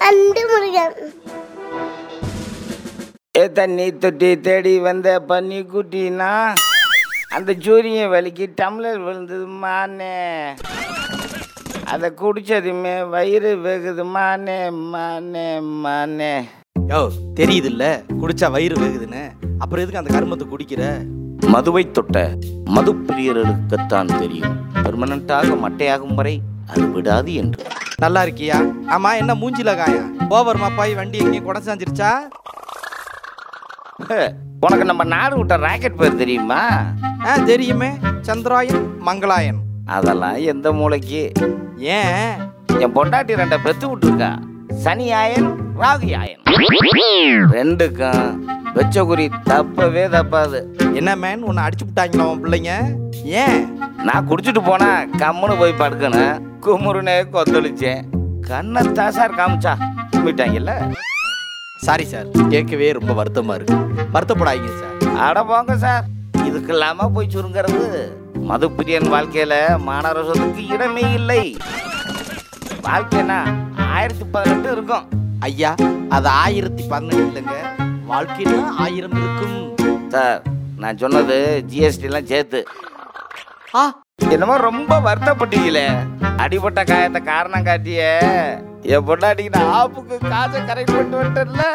And Murugan. தண்ணி தொட்டி தேடி வந்த பன்னி குட்டினா அந்த சூரியன் வலிக்கு டம்ளர் விழுந்தது மானே, அதை குடிச்சதுமே வயிறு வேகுது மானே மானே மானே. யோ தெரியுது இல்ல குடிச்சா வயிறு வேகுதுன்னு, அப்புறம் எதுக்கு அந்த கருமத்தை குடிக்கிற? மதுவை தொட்ட மது பிரியர்களுக்குத்தான் தெரியும், பெர்மனண்டாக மட்டையாகும் வரை அது விடாது என்று. நல்லா இருக்கியா? ஆமா, என்ன மூஞ்சில காயா? ஓவர் மாப்பாய் வண்டி எங்கேயும் கொடை சாஞ்சிருச்சா? உனக்கு நம்ம நாடு விட்ட ராக்கெட் பேர் தெரியுமா? தெரியுமே, சந்திராயன் மங்களாயன். அதெல்லாம் எந்த மூளைக்கு? ஏன்? என் பொண்டாட்டி 2 பெத்து விட்டுருக்கா, சனி ஆயன் ராகு ஆயன். 2க்கும் வெச்ச குறி தப்பவே தப்பாது. என்ன மேன், உன்னை அடிச்சு விட்டாங்களா உன் பிள்ளைங்க? ஏன்? நான் குடிச்சிட்டு போனா கம்முன்னு போய் படுக்கணும், குமுறுனே கொத்தளிச்சேன், கண்ணை தாசார் காமிச்சா கும்பிட்டாங்கல்ல. சாரி சார், கேட்கவே ரொம்ப வருத்தமா இருக்கு. வருத்தப்படாதீங்க சார். அட போங்க சார், இதுக்கு இல்லாம போய் சுருங்கிறது. மதுப்பிரியன் வாழ்க்கையில மானரசத்துக்கு இடமே இல்லை. வாழ்க்கைனா 1018 இருக்கும். ஐயா, அது 1018 இல்லைங்க, வாழ்க்கையில 1000 இருக்கும் சார். நான் சொன்னது ஜிஎஸ்டி எல்லாம் சேர்த்து. என்னமோ ரொம்ப வருத்தப்பட்டீங்களே, அடிபட்ட காயத்தை காரணம் காட்டிய என் பொண்டாட்டிக்கு நான் ஆப்புக்கு காசை கரெக்ட் பண்ணிட்டு வந்துட்டேன்ல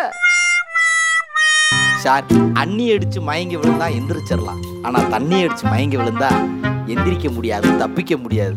சார். அண்ணி அடிச்சு மயங்கி விழுந்தா எந்திரிச்சிடலாம், ஆனா தண்ணி அடிச்சு மயங்கி விழுந்தா எந்திரிக்க முடியாது, தப்பிக்க முடியாது.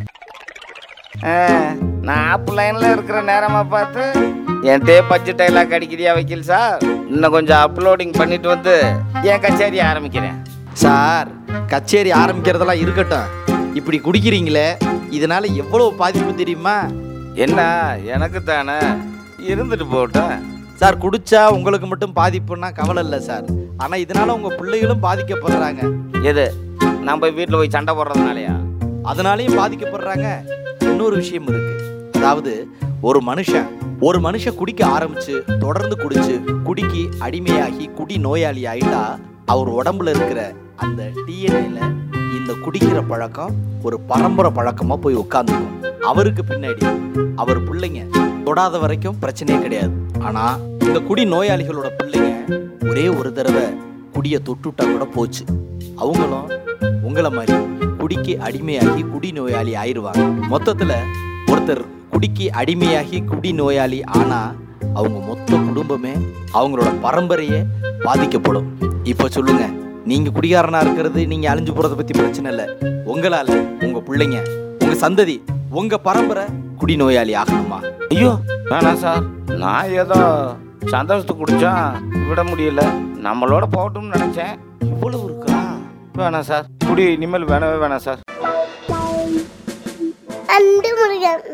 நான் ஆப்பு லைன்ல இருக்கிற நேரமா பார்த்து என்கிட்ட பட்ஜெட் டைலாக் அடிக்கிறியா வக்கீல் சார்? இன்னும் கொஞ்சம் அப்லோடிங் பண்ணிட்டு வந்து என் கச்சேரி ஆரம்பிக்கிறேன். சார், கச்சேரி ஆரம்பிக்கிறதெல்லாம் இருக்கட்டும், இப்படி குடிக்கிறீங்களே இதனால எவ்வளவு பாதிப்பு தெரியுமா? என்ன, எனக்கு தானே, இருந்துட்டு போட்டேன் சார். குடிச்சா உங்களுக்கு மட்டும் பாதிப்புன்னா கவலை இல்லை சார், ஆனா இதனால உங்க பிள்ளைகளும் பாதிக்கப்படுறாங்க. எது, நான் போய் வீட்டில் போய் சண்டை போடுறதுனாலயா? அதனாலையும் பாதிக்கப்படுறாங்க. இன்னொரு விஷயம் இருக்கு, அதாவது ஒரு மனுஷன் குடிக்க ஆரம்பிச்சு தொடர்ந்து குடிச்சு குடிக்கு அடிமையாகி குடி நோயாளி ஆயிட்டா அவர் உடம்புல இருக்கிற அந்த டிஎன்ஏல இந்த குடிக்கிற பழக்கம் ஒரு பரம்பரை பழக்கமா போய் உட்கார்ந்துக்கும். அவருக்கு பின்னாடி அவர் பிள்ளைங்க தொடாத வரைக்கும் பிரச்சனையே கிடையாது. ஆனா இந்த குடி நோயாளிகளோட பிள்ளைங்க ஒரே ஒரு தடவை குடிய தொட்டுட்டா கூட போச்சு, அவங்களும் உங்களை மாதிரி குடிக்கு அடிமையாகி குடி நோயாளி ஆயிடுவாங்க. மொத்தத்துல ஒருத்தர் குடிக்கு அடிமையாகி குடி நோயாளி ஆனா அவங்க மொத்த குடும்பமே, அவங்களோட பரம்பரையே பாதிக்கப்படும். இப்ப சொல்லுங்க, நீங்க குடிகாரனா இருக்கிறது, நீங்க அழிஞ்சு போறதை பத்தி பிரச்சனை இல்லை, உங்களால உங்க பிள்ளைங்க, உங்க சந்ததி, உங்க பரம்பரை குடி நோயாளி ஆகணுமா? ஐயோ வேணாம் சார், நான் ஏதோ சந்தோஷத்தை குடிச்சா விட முடியல, நம்மளோட போகட்டும்னு நினைச்சேன், இவ்வளவு இருக்கா? வேணாம் சார், குடி இனிமேல் வேணவே வேணாம் சார். அண்டு முருகன்.